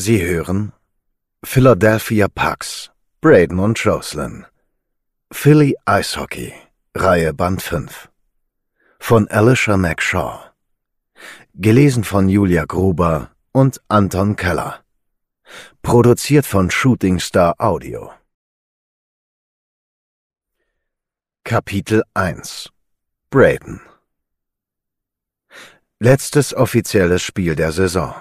Sie hören Philadelphia Pucks, Braden und Jocelyn. Philly Eishockey, Reihe Band 5. Von Alicia McShaw. Gelesen von Julia Gruber und Anton Keller. Produziert von Shooting Star Audio. Kapitel 1. Braden. Letztes offizielles Spiel der Saison.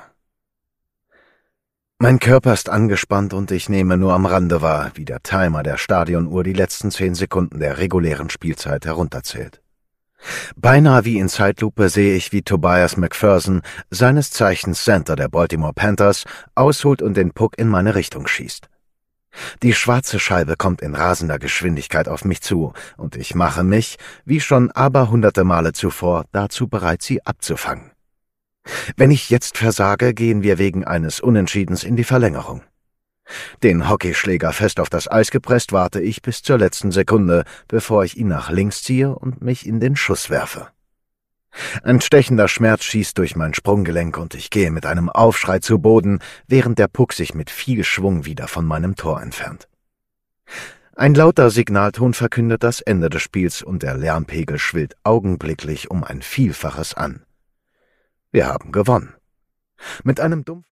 Mein Körper ist angespannt und ich nehme nur am Rande wahr, wie der Timer der Stadionuhr die letzten 10 Sekunden der regulären Spielzeit herunterzählt. Beinahe wie in Zeitlupe sehe ich, wie Tobias McPherson, seines Zeichens Center der Baltimore Panthers, ausholt und den Puck in meine Richtung schießt. Die schwarze Scheibe kommt in rasender Geschwindigkeit auf mich zu, und ich mache mich, wie schon aberhunderte Male zuvor, dazu bereit, sie abzufangen. Wenn ich jetzt versage, gehen wir wegen eines Unentschiedens in die Verlängerung. Den Hockeyschläger fest auf das Eis gepresst, warte ich bis zur letzten Sekunde, bevor ich ihn nach links ziehe und mich in den Schuss werfe. Ein stechender Schmerz schießt durch mein Sprunggelenk und ich gehe mit einem Aufschrei zu Boden, während der Puck sich mit viel Schwung wieder von meinem Tor entfernt. Ein lauter Signalton verkündet das Ende des Spiels und der Lärmpegel schwillt augenblicklich um ein Vielfaches an. Wir haben gewonnen. Mit einem dumpfen